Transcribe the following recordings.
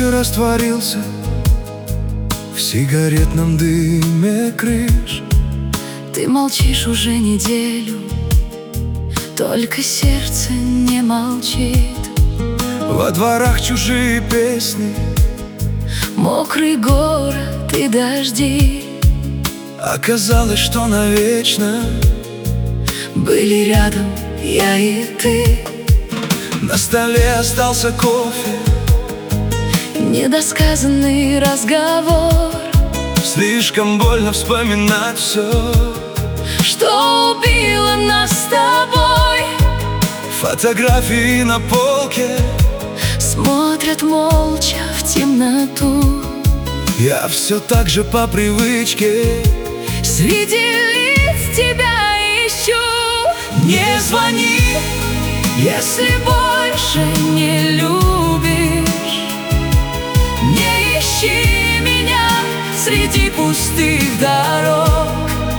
же растворился в сигаретном дыме крыш. Ты молчишь уже неделю, только сердце не молчит. Во дворах чужие песни, Мокрый город и дожди. оказалось, что навечно Были рядом я и ты. на столе остался кофе, Недосказанный разговор, слишком больно вспоминать все. что убило нас с тобой. Фотографии на полке, Смотрят молча в темноту. я все так же по привычке Среди лиц тебя ищу. не звони, Если больше не любишь, не ищи меня среди пустых дорог.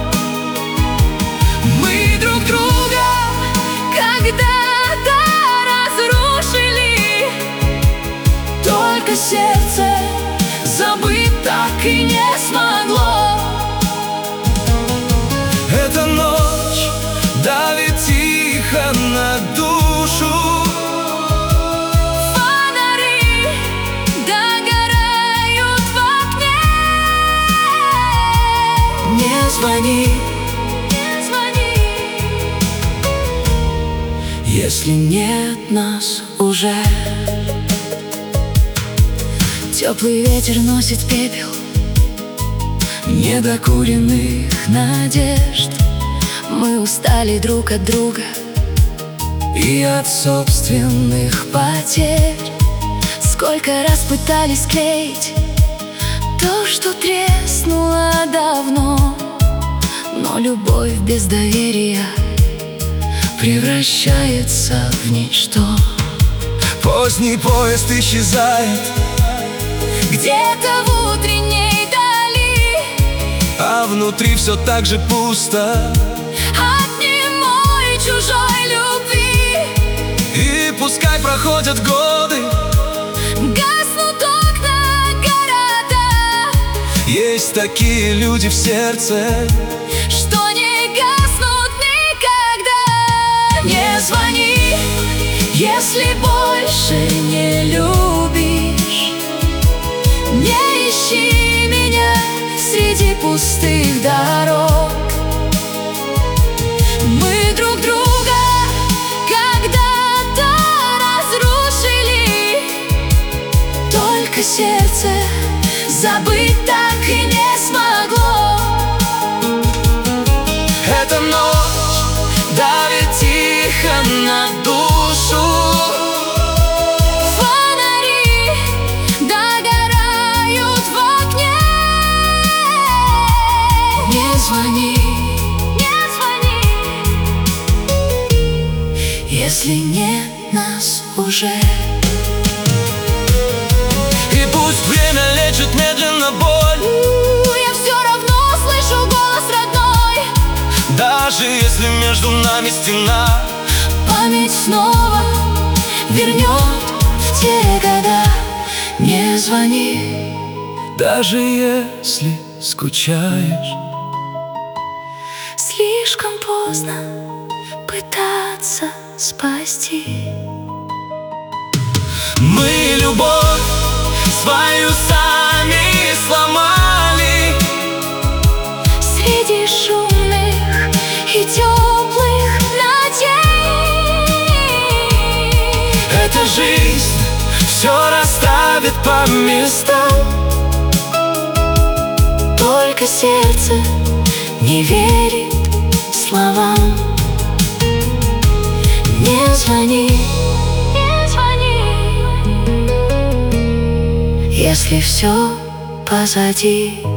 Мы друг друга когда-то разрушили, только сердце забыть так и не смогло. эта ночь давит тихо на душу. Фонари догорают в окне. Не звони, не звони, если нет нас уже. Теплый ветер носит пепел недокуренных надежд. Мы устали друг от друга и от собственных потерь. Сколько раз пытались склеить то, что треснуло давно, но любовь без доверия превращается в ничто. Поздний поезд исчезает, Где-то в утренней дали, а внутри все так же пусто. от немой чужой любви. И пускай проходят годы, Гаснут окна города, есть такие люди в сердце, что не гаснут никогда. Не звони, если больше не любишь. Не ищи меня среди пустых дорог. Мы друг друга когда-то разрушили, только сердце забыть так и не смогло. эта ночь давит тихо на душу. Фонари догорают в окне. Не звони, не звони, если нет нас уже. И пусть время лечит медленно боль, Я все равно слышу голос родной. даже если между нами стена. Память снова вернет в те года. Не звони, Даже если скучаешь, слишком поздно пытаться спасти. мы любовь свою сами сломали. Среди шумных и теплых ночей Эта жизнь все расставит по местам, только сердце не верит словам. Не звони, не звони, если все позади.